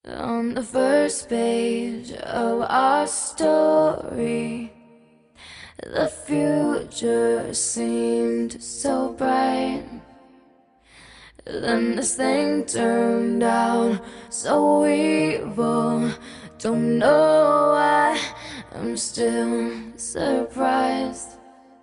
On the first page of our story, the future seemed so bright. Then this thing turned out so evil. Don't know why, I'm still surprised.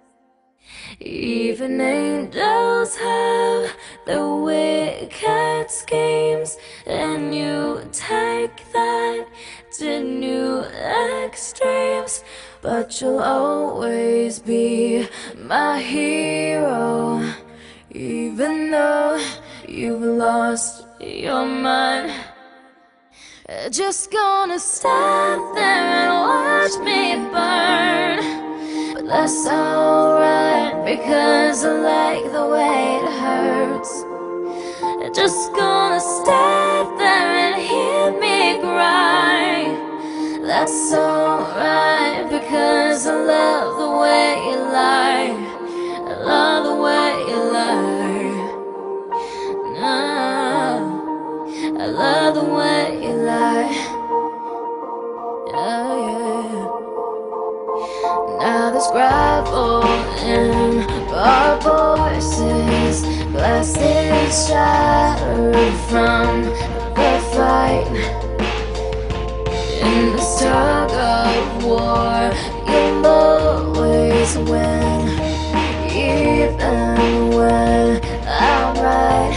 Even angels have their wicked schemes, and you take that to new extremes. But you'll always be my hero, even though you've lost your mind. Just gonna stand there and watch me burn, but that's alright, because I like the way it hurts. Just gonna stand there and hear me cry. That's alright, because I love the way you lie. I love the way you lie. No, I love the way you lie. Yeah, yeah. Now there's gravel in our voices, glasses shattered from the fight. In the tug of war, you'll always win, even when I'm right.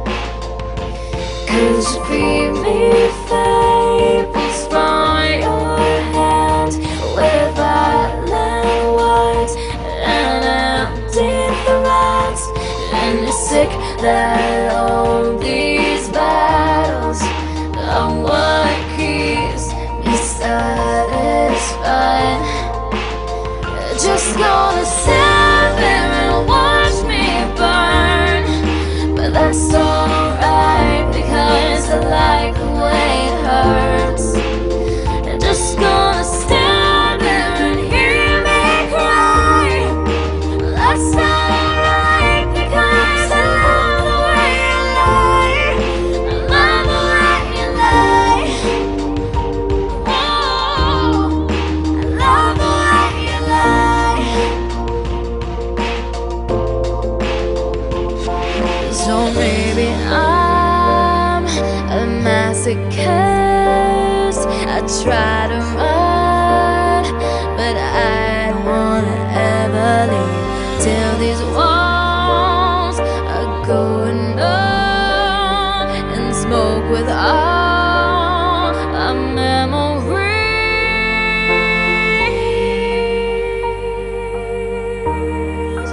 'Cause you feed me fables from your hand with violent words and empty threats. And you're sick that all these battles are what keeps me satisfied. Just gonna stand there and watch me burn, but that's alright, because I like the way it hurts. Just gonna stand there and hear me cry. That's alright, because I love the way you lie. I love the way you lie. Oh, I love the way you lie. So maybe I'm a masochist. I try to run, but I don't wanna ever leave till these walls are going up and smoke with all our memories.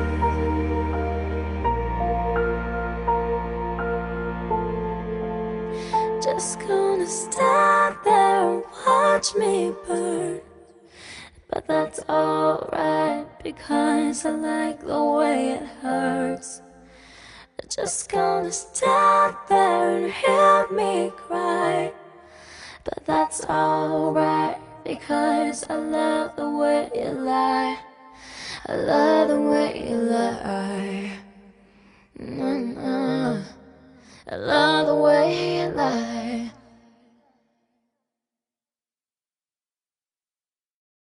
Just gonna stand there and watch me burn, but that's alright, because I like the way it hurts. Just gonna stand there and hear me cry, but that's alright, because I love the way you lie. I love the way